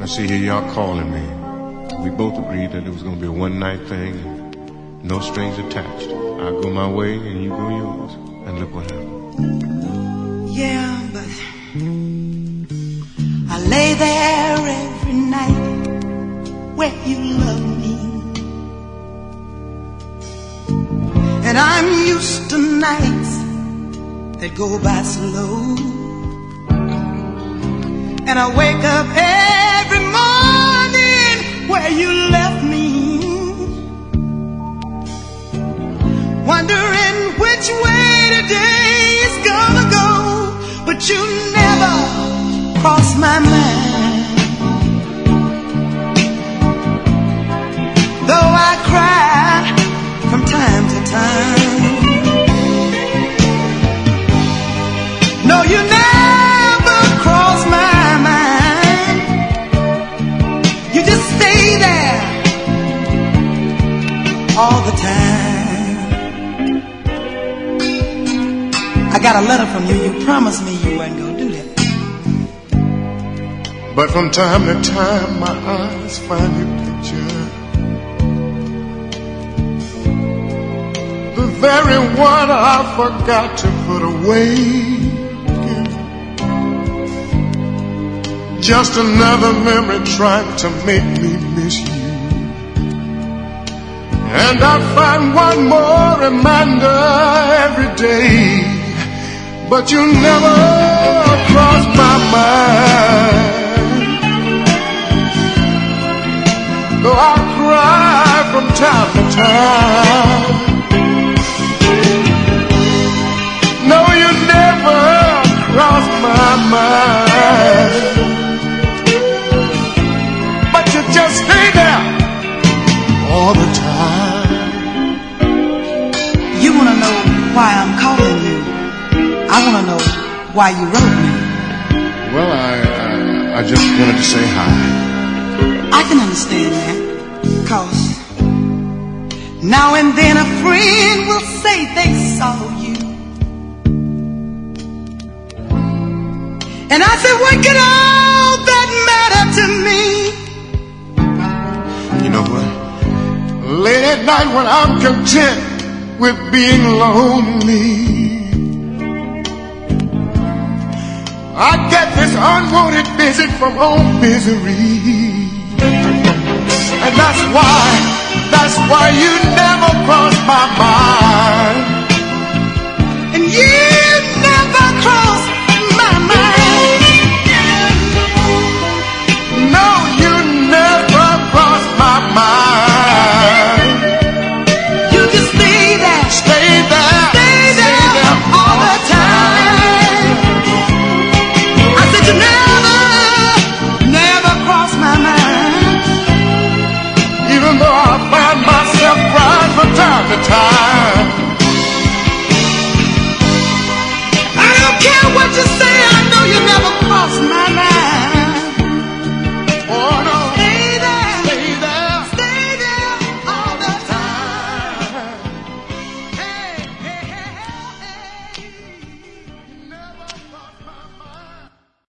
I see here y'all calling me. We both agreed that it was going to be a one-night thing and no strings attached. I go my way and you go yours. And look what happened. Yeah, but I lay there every night where you love me. And I'm used to nights that go by slow. And I wake up every morning where you left me, wondering which way today is gonna go. But you never cross my mind, though I cry from time to time. No, you never cross my mind. You just stay there all the time. I got a letter from you. You promised me you weren't gonna do that. But from time to time my eyes find your picture, the very one I forgot to put away. Just another memory trying to make me miss you. And I find one more reminder every day, but you never cross my mind. Though I cry from time to time. No, you never cross my mind. But you just stay there all the time. You wanna know why I'm calling you? I wanna know why you wrote me. Well, I just wanted to say hi. I can understand that, 'cause now and then a friend will say they saw you, and I said, what can all that matter to me? You know what? Late at night when I'm content with being lonely, I get this unwanted visit from old misery. And that's why you never cross my mind. And you